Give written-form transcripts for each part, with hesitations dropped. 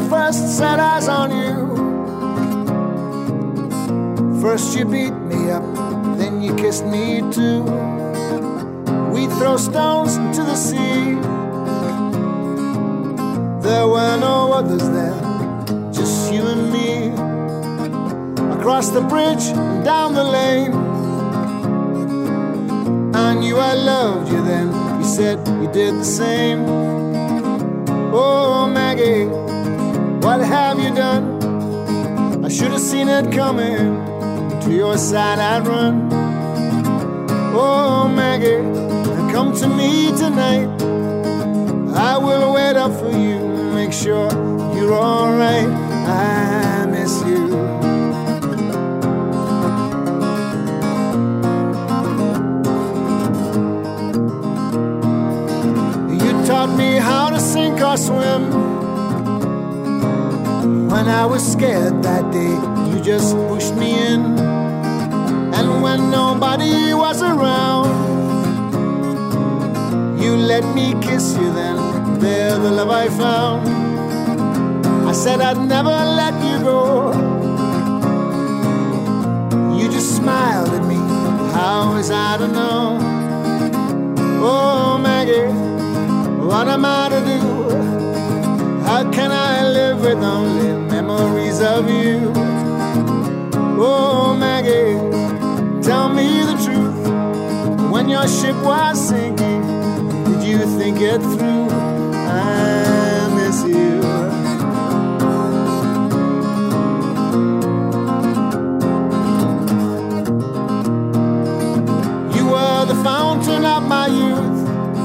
first set eyes on you. First you beat me up, then you kissed me too. We'd throw stones into the sea. There were no others there, just you and me. Across the bridge and down the lane, I knew I loved you then. You said you did the same. Oh Maggie, what have you done? I should have seen it coming. To your side I'd run. Oh Maggie, come to me tonight. I will wait up for you, make sure you're alright. I miss you. You taught me how to sink or swim. When I was scared that day, you just pushed me in. And when nobody was around, you let me kiss you then. There the love I found. I said I'd never let you go. You just smiled at me. How was I to know? Oh Maggie, what am I to do? How can I live with only memories of you? Oh Maggie, tell me the truth. When your ship was sinking, did you think it through? I miss you. You were the fountain of my youth,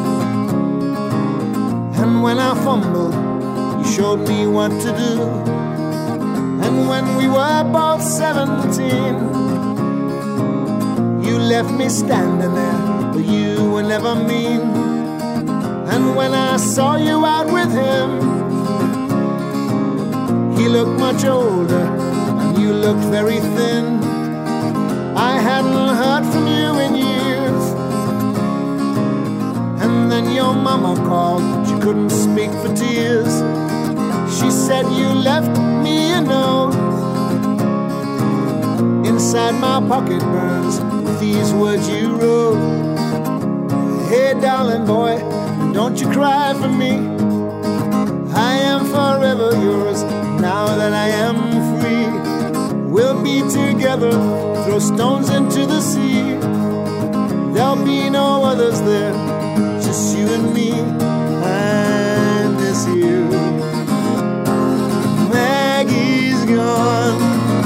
and when I fumbled, you showed me what to do. And when we were both 17, you left me standing there, but you were never mean. And when I saw you out with him, he looked much older, and you looked very thin. I hadn't heard from you in years. And then your mama called, she couldn't speak for tears. She said you left me a note. Inside my pocket burns with these words you wrote. Hey darling boy, don't you cry for me. I am forever yours now that I am free. We'll be together, throw stones into the sea. There'll be no others there, just you and me. I miss you. Maggie's gone.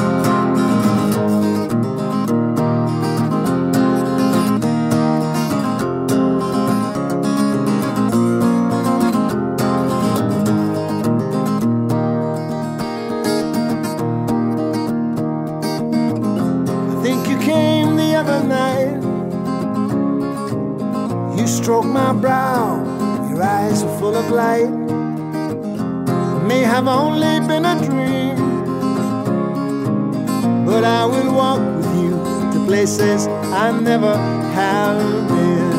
You stroked my brow, your eyes are full of light. It may have only been a dream, but I will walk with you to places I never have been.